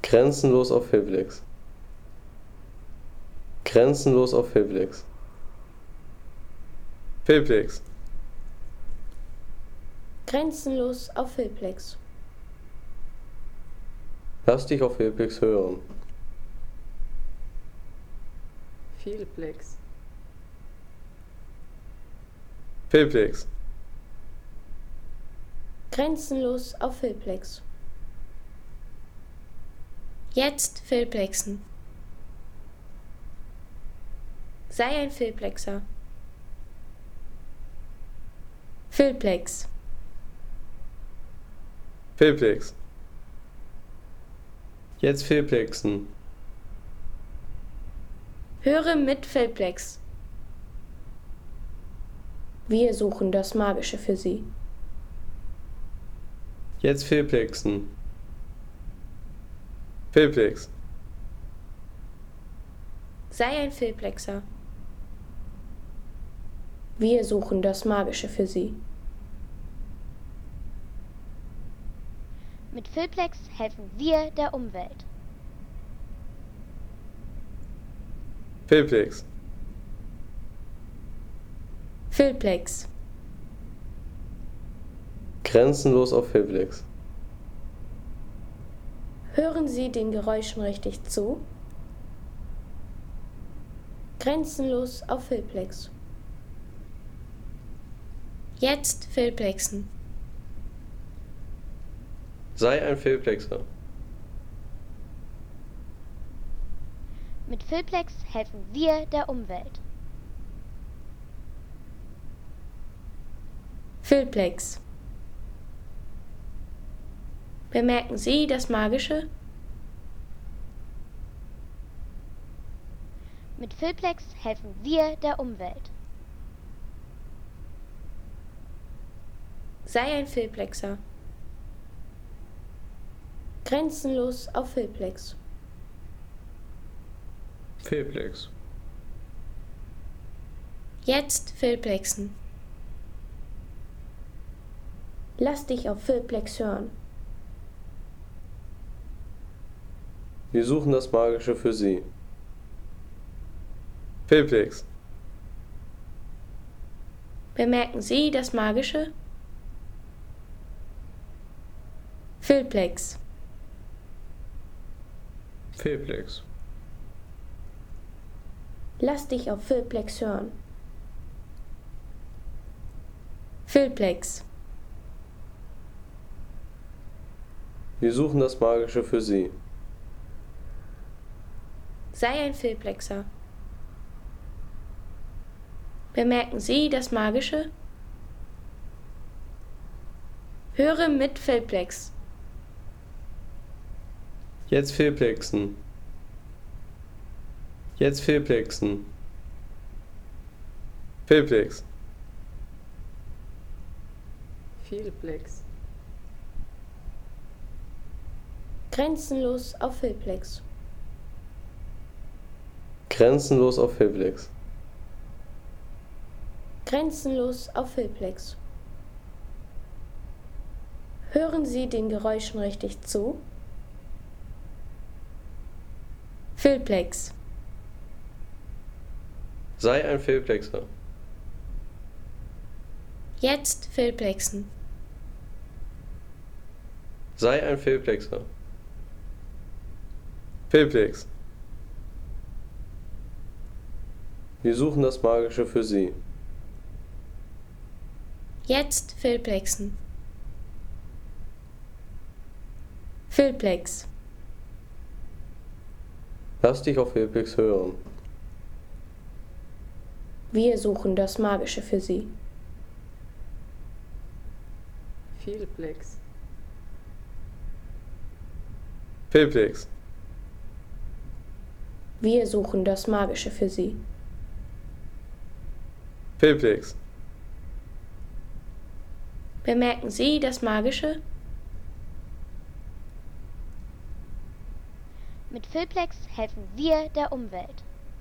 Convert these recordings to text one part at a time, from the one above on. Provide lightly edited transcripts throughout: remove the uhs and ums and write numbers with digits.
Grenzenlos auf Filplex. Grenzenlos auf Filplex. Filplex. Grenzenlos auf Filplex. Lass dich auf Filplex hören. Vielplex. Filplex. Grenzenlos auf Filplex. Jetzt Filplexen. Sei ein Filplexer. Filplex. Filplex. Jetzt Filplexen. Höre mit Filplex. Wir suchen das Magische für Sie. Jetzt Filplexen. Filplex. Sei ein Filplexer. Wir suchen das Magische für Sie. Mit Filplex helfen wir der Umwelt. Filplex. Filplex. Grenzenlos auf Filplex. Hören Sie den Geräuschen richtig zu? Grenzenlos auf Filplex. Jetzt Filplexen. Sei ein Filplexer. Mit Filplex helfen wir der Umwelt. Filplex. Bemerken Sie das Magische? Mit Filplex helfen wir der Umwelt. Sei ein Filplexer. Grenzenlos auf Filplex. Filplex. Jetzt Filplexen. Lass dich auf Filplex hören. Wir suchen das Magische für Sie. Filplex. Bemerken Sie das Magische? Filplex. Filplex. Lass dich auf Filplex hören. Filplex. Wir suchen das Magische für Sie. Sei ein Filplexer. Bemerken Sie das Magische? Höre mit Filplex. Jetzt Filplexen. Jetzt Filplexen. Filplex. Vielplex. Grenzenlos auf Filplex. Grenzenlos auf Filplex. Grenzenlos auf Filplex. Hören Sie den Geräuschen richtig zu? Filplex. Sei ein Filplexer. Jetzt Filplexen. Sei ein Filplexer. Filplex. Wir suchen das Magische für Sie. Jetzt Filplexen. Filplex. Lass dich auf Filplex hören. Wir suchen das Magische für Sie. Vielplex. Filplex. Wir suchen das Magische für Sie. Filplex. Bemerken Sie das Magische? Mit Filplex helfen wir der Umwelt.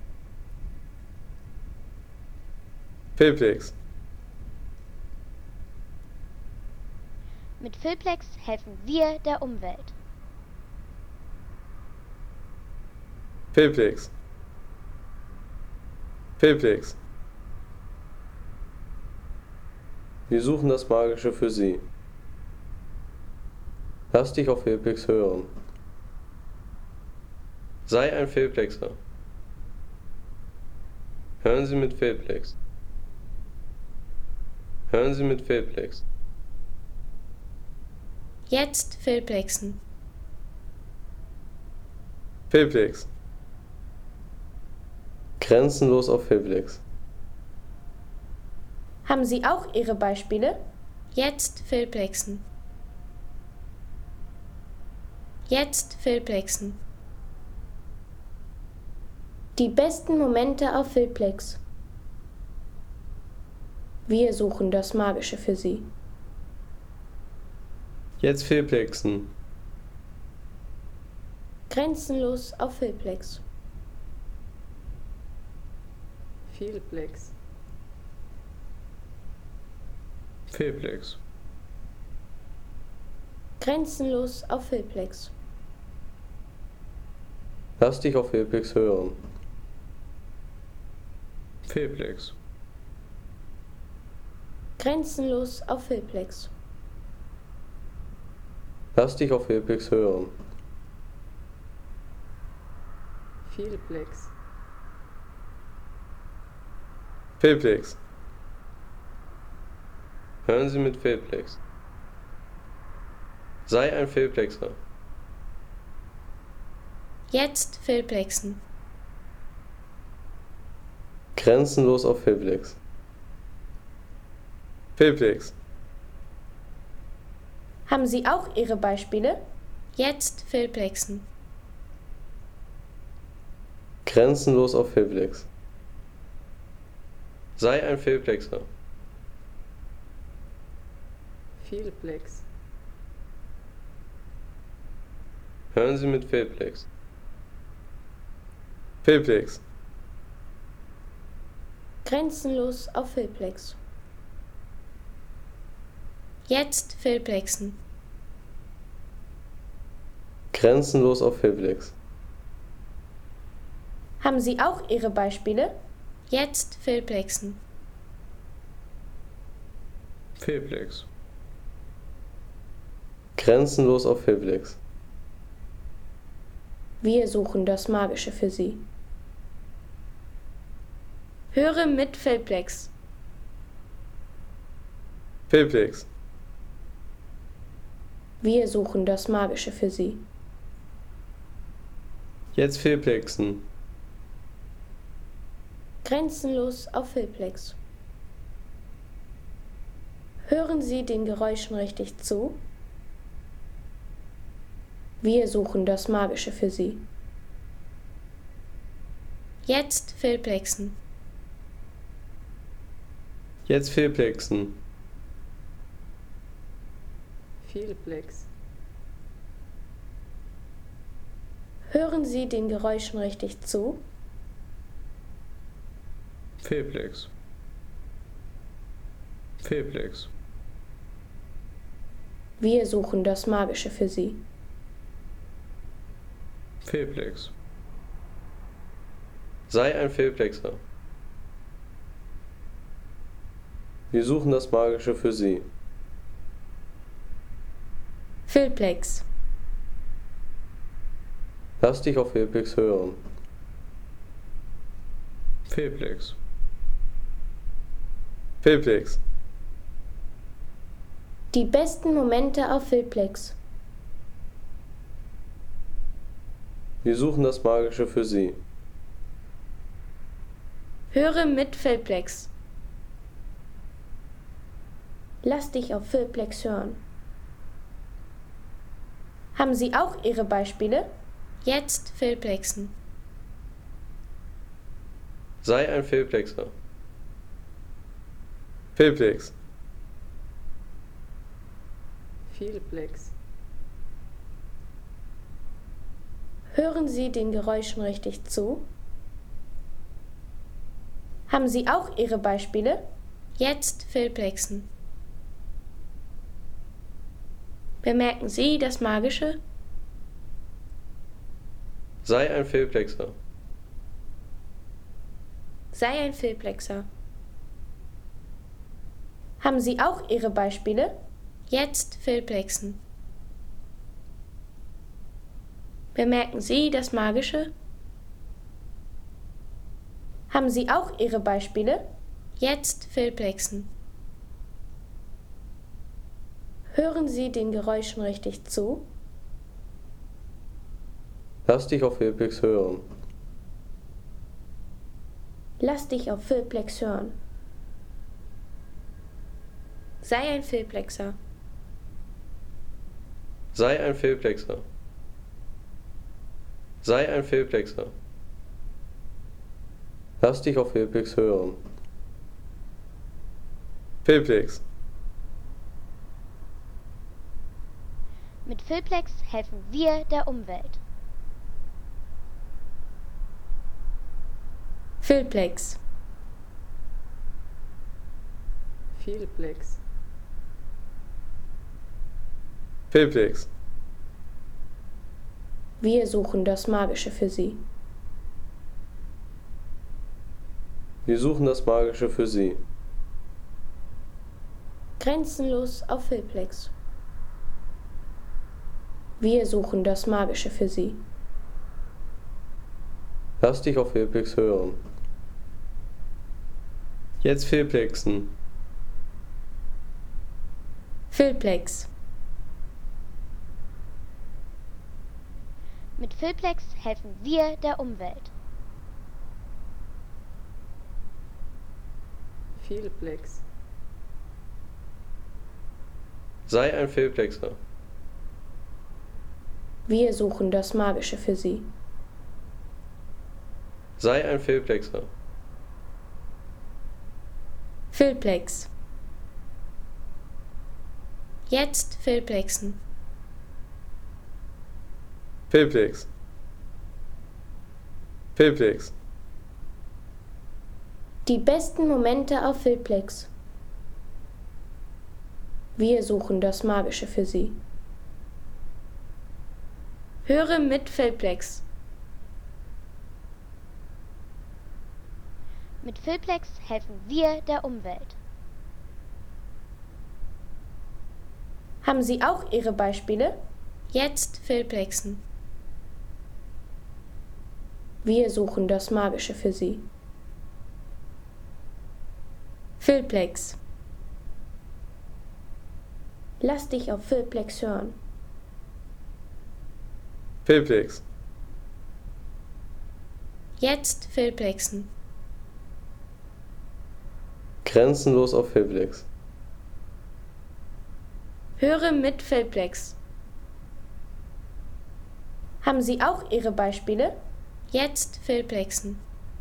Filplex. Mit Filplex helfen wir der Umwelt. Fehlplex. Fehlplex. Wir suchen das Magische für Sie. Lass dich auf Fehlplex hören. Sei ein Fehlplexer. Hören Sie mit Fehlplex. Hören Sie mit Fehlplex. Jetzt Fehlplexen. Fehlplex. Grenzenlos auf Fehlplex. Haben Sie auch Ihre Beispiele? Jetzt Fehlplexen. Jetzt Fehlplexen. Die besten Momente auf Fehlplex. Wir suchen das Magische für Sie. Jetzt Fehlplexen. Grenzenlos auf Fehlplex. Fehlplex. Fehlplex. Grenzenlos auf Fehlplex. Lass dich auf Fehlplex hören. Fehlplex. Grenzenlos auf Fehlplex. Lass dich auf Fehlplex hören. Fehlplex. Fehlplex. Hören Sie mit Fehlplex. Sei ein Fehlplexer. Jetzt Fehlplexen. Grenzenlos auf Fehlplex. Fehlplex. Haben Sie auch Ihre Beispiele? Jetzt Fehlplexen. Grenzenlos auf Fehlplex. Sei ein Fehlplexer. Fehlplex. Hören Sie mit Fehlplex. Fehlplex. Grenzenlos auf Fehlplex. Jetzt Fehlplexen. Grenzenlos auf Fehlplex. Haben Sie auch Ihre Beispiele? Jetzt Fehlplexen. Fehlplex. Grenzenlos auf Fehlplex. Wir suchen das Magische für Sie. Höre mit Fehlplex. Fehlplex. Wir suchen das Magische für Sie. Jetzt Fehlplexen. Grenzenlos auf Fehlplex. Hören Sie den Geräuschen richtig zu? Wir suchen das Magische für Sie. Jetzt Fehlplexen. Jetzt Fehlplexen. Fehlplex. Hören Sie den Geräuschen richtig zu? Fehlplex. Fehlplex. Wir suchen das Magische für Sie. Fehlplex. Sei ein Fehlplexer. Wir suchen das Magische für Sie. Fehlplex. Lass dich auf Fehlplex hören. Fehlplex. Fehlplex. Die besten Momente auf Fehlplex. Wir suchen das Magische für Sie. Höre mit Fehlplex. Lass dich auf Fehlplex hören. Haben Sie auch Ihre Beispiele? Jetzt Fehlplexen. Sei ein Fehlplexer. Fehlplex. Fehlplex. Hören Sie den Geräuschen richtig zu? Haben Sie auch Ihre Beispiele? Jetzt Fehlplexen. Bemerken Sie das Magische? Sei ein Fehlplexer. Sei ein Filplexer. Haben Sie auch Ihre Beispiele? Jetzt Filplexen. Bemerken Sie das Magische? Haben Sie auch Ihre Beispiele? Jetzt Filplexen. Hören Sie den Geräuschen richtig zu? Lass dich auf Filplex hören. Lass dich auf Filplex hören. Sei ein Filplexer. Sei ein Filplexer. Sei ein Filplexer. Lass dich auf Filplex hören. Filplex. Mit Filplex helfen wir der Umwelt. Filplex. Vielplex. Filplex. Wir suchen das Magische für Sie. Wir suchen das Magische für Sie. Grenzenlos auf Filplex. Wir suchen das Magische für Sie. Lass dich auf Filplex hören. Jetzt Filplexen. Filplex. Mit Filplex helfen wir der Umwelt. Vielplex. Sei ein Filplexer. Wir suchen das Magische für Sie. Sei ein Filplexer. Filplex. Jetzt Filplexen. Filplex. Filplex. Die besten Momente auf Filplex. Wir suchen das Magische für Sie. Höre mit Filplex. Mit Filplex helfen wir der Umwelt. Haben Sie auch Ihre Beispiele? Jetzt Filplexen. Wir suchen das Magische für Sie. Filplex. Lass dich auf Filplex hören. Filplex. Jetzt Filplexen. Grenzenlos auf Filplex. Höre mit Filplex. Haben Sie auch Ihre Beispiele? Jetzt Filplexen.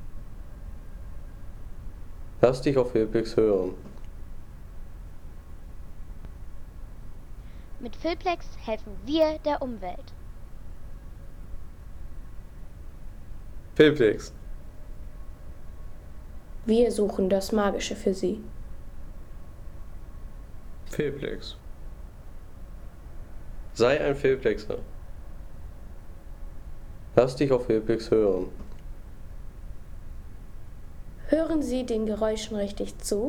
Lass dich auf Filplex hören. Mit Filplex helfen wir der Umwelt. Filplex. Wir suchen das Magische für Sie. Filplex. Sei ein Filplexer. Lass dich auf Filplex hören. Hören Sie den Geräuschen richtig zu?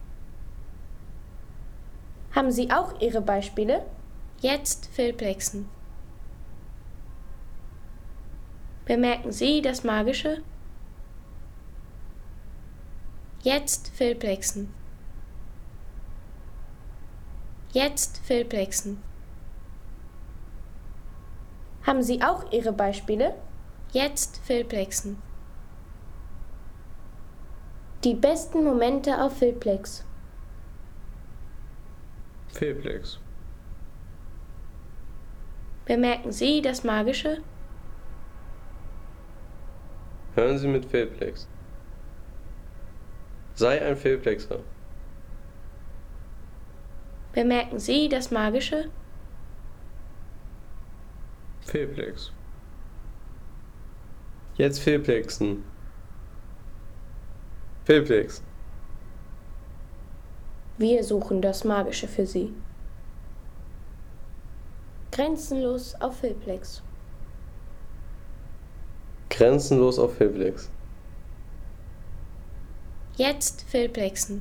Haben Sie auch Ihre Beispiele? Jetzt Filplexen. Bemerken Sie das Magische? Jetzt Filplexen. Jetzt Filplexen. Haben Sie auch Ihre Beispiele? Jetzt Filplexen. Die besten Momente auf Filplex. Filplex. Bemerken Sie das Magische? Hören Sie mit Filplex. Sei ein Filplexer. Bemerken Sie das Magische? Filplex. Jetzt Filplexen. Filplex. Wir suchen das Magische für Sie. Grenzenlos auf Filplex. Grenzenlos auf Filplex. Jetzt Filplexen.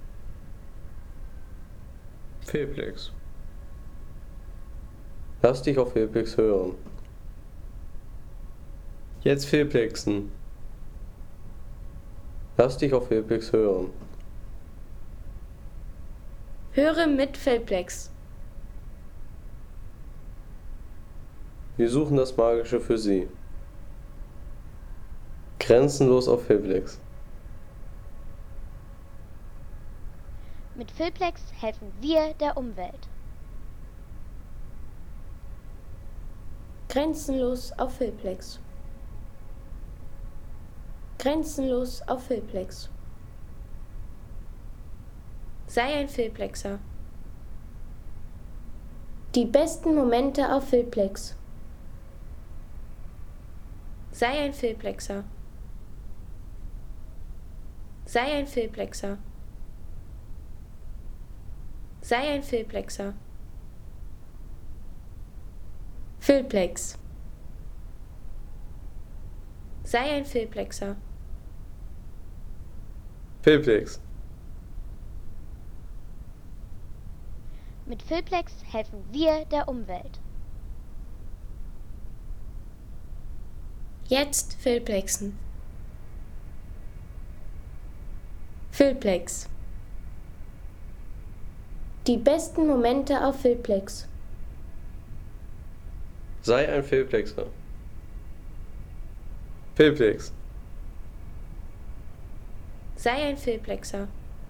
Filplex. Lass dich auf Filplex hören. Jetzt Filplexen. Lass dich auf Filplex hören. Höre mit Filplex. Wir suchen das Magische für Sie. Grenzenlos auf Filplex. Mit Filplex helfen wir der Umwelt. Grenzenlos auf Filplex. Grenzenlos auf Filplex. Sei ein Filplexer. Die besten Momente auf Filplex. Sei ein Filplexer. Sei ein Filplexer. Sei ein Filplexer. Filplex. Sei ein Filplexer. Filplex. Mit Filplex helfen wir der Umwelt. Jetzt Filplexen. Filplex. Die besten Momente auf Filplex. Sei ein Filplexer. Filplex. Sei ein Filplexer.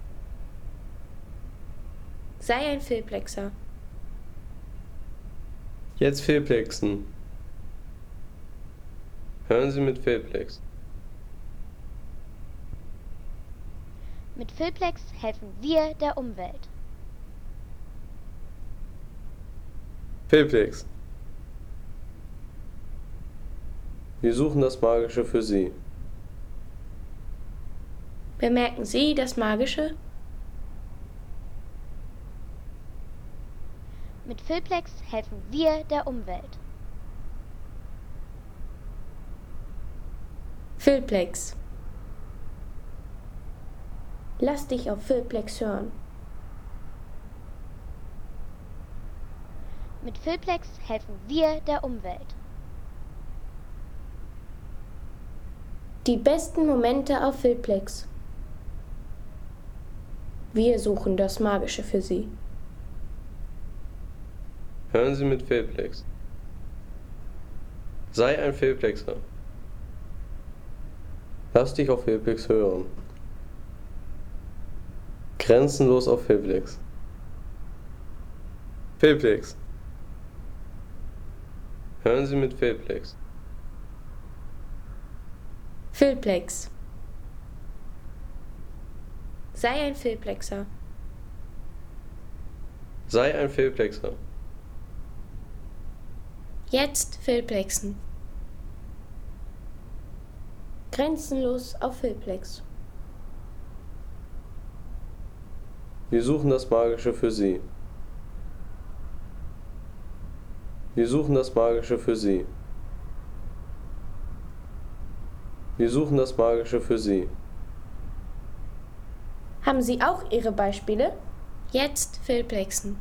Sei ein Filplexer. Jetzt Filplexen. Hören Sie mit Filplex. Mit Filplex helfen wir der Umwelt. Filplex. Wir suchen das Magische für Sie. Bemerken Sie das Magische? Mit Filplex helfen wir der Umwelt. Filplex. Lass dich auf Filplex hören. Mit Filplex helfen wir der Umwelt. Die besten Momente auf Filplex. Wir suchen das Magische für Sie. Hören Sie mit Filplex. Sei ein Filplexer. Lass dich auf Filplex hören. Grenzenlos auf Filplex. Filplex. Hören Sie mit Filplex. Filplex. Sei ein Filplexer. Sei ein Filplexer. Jetzt Filplexen. Grenzenlos auf Filplex. Wir suchen das Magische für Sie. Wir suchen das Magische für Sie. Wir suchen das Magische für Sie. Haben Sie auch Ihre Beispiele? Jetzt Filplexen.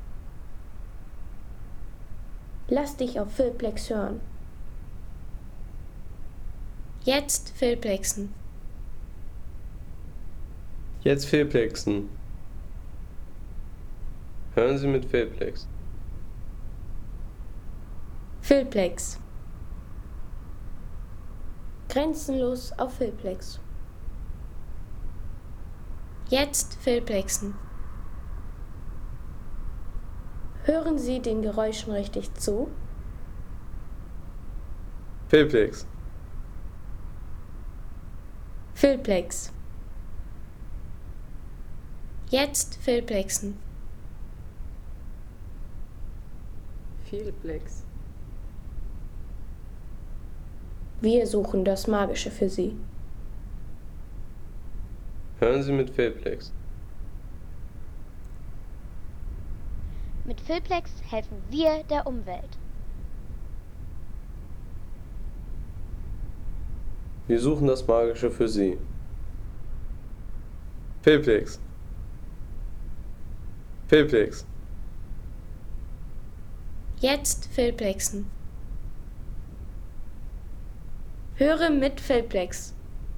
Lass dich auf Filplex hören. Jetzt Filplexen. Jetzt Filplexen. Hören Sie mit Filplex. Filplex. Grenzenlos auf Filplex. Jetzt Filplexen. Hören Sie den Geräuschen richtig zu? Filplex. Filplex. Jetzt Filplexen. Filplex. Wir suchen das Magische für Sie. Hören Sie mit Filplex. Mit Filplex helfen wir der Umwelt. Wir suchen das Magische für Sie. Fehlplex. Fehlplex. Jetzt Fehlplexen. Höre mit Fehlplex.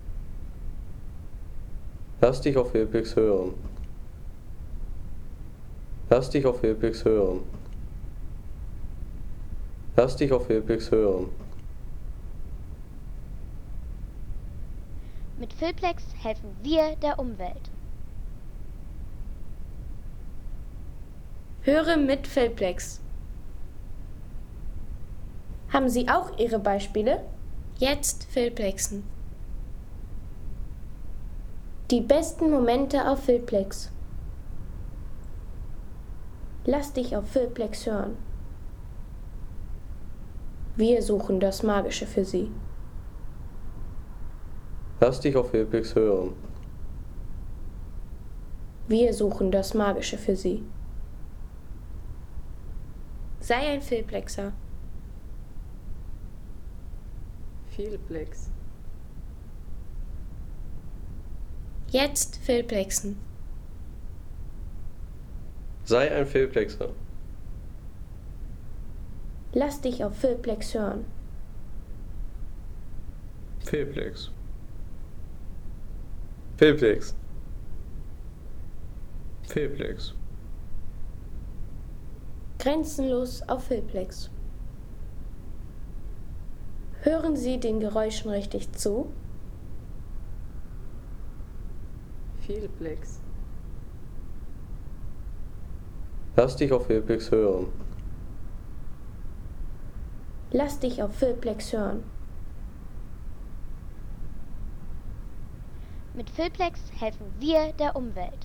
Lass dich auf Fehlplex hören. Lass dich auf Fehlplex hören. Lass dich auf Fehlplex hören. Mit Filplex helfen wir der Umwelt. Höre mit Fehlplex. Haben Sie auch Ihre Beispiele? Jetzt Fehlplexen. Die besten Momente auf Fehlplex. Lass dich auf Fehlplex hören. Wir suchen das Magische für Sie. Lass dich auf Fehlplex hören. Wir suchen das Magische für Sie. Sei ein Fehlplexer. Vielplex. Jetzt Fehlplexen. Sei ein Fehlplexer. Lass dich auf Fehlplex hören. Fehlplex. Fehlplex. Fehlplex. Grenzenlos auf Fehlplex. Hören Sie den Geräuschen richtig zu? Vielplex. Lass dich auf Fehlplex hören. Lass dich auf Fehlplex hören. Mit Filplex helfen wir der Umwelt.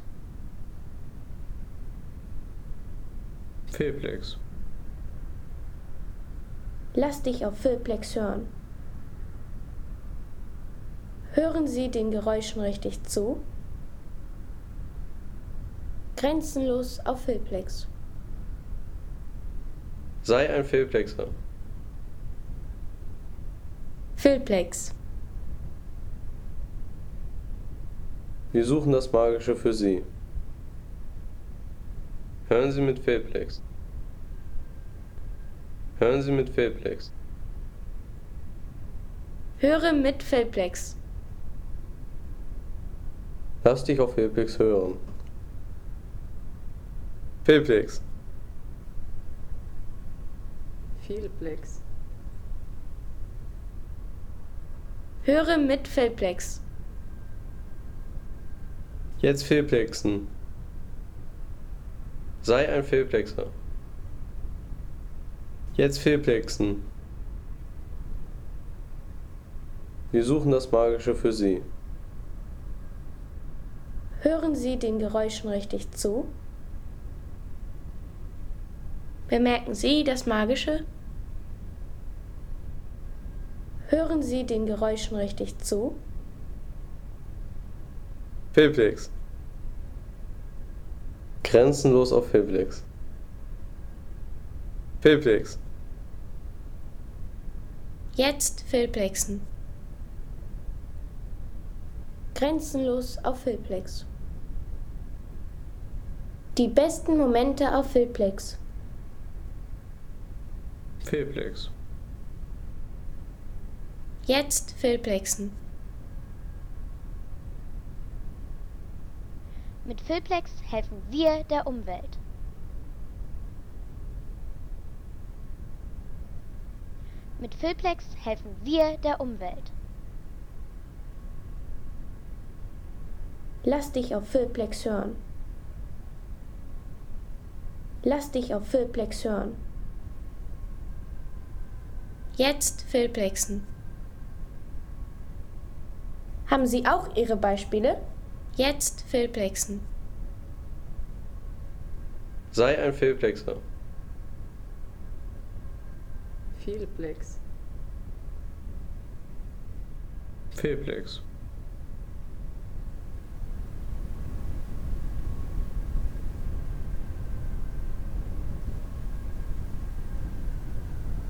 Fehlplex. Lass dich auf Fehlplex hören. Hören Sie den Geräuschen richtig zu? Grenzenlos auf Fehlplex. Sei ein Fehlplexer. Fehlplex. Wir suchen das Magische für Sie. Hören Sie mit Fehlplex. Hören Sie mit Fehlplex. Höre mit Fehlplex. Lass dich auf Fehlplex hören. Fehlplex. Vielplex. Höre mit Fehlplex. Jetzt Fehlplexen. Sei ein Fehlplexer. Jetzt Fehlplexen. Wir suchen das Magische für Sie. Hören Sie den Geräuschen richtig zu? Bemerken Sie das Magische? Hören Sie den Geräuschen richtig zu? Fehlplex. Grenzenlos auf Fehlplex. Fehlplex. Jetzt Fehlplexen. Grenzenlos auf Fehlplex. Die besten Momente auf Fehlplex. Fehlplex. Jetzt Fehlplexen. Mit Filplex helfen wir der Umwelt. Mit Filplex helfen wir der Umwelt. Lass dich auf Fehlplex hören. Lass dich auf Fehlplex hören. Jetzt Fehlplexen. Haben Sie auch Ihre Beispiele? Jetzt Fehlplexen. Sei ein Fehlplexer. Vielplex. Fehlplex.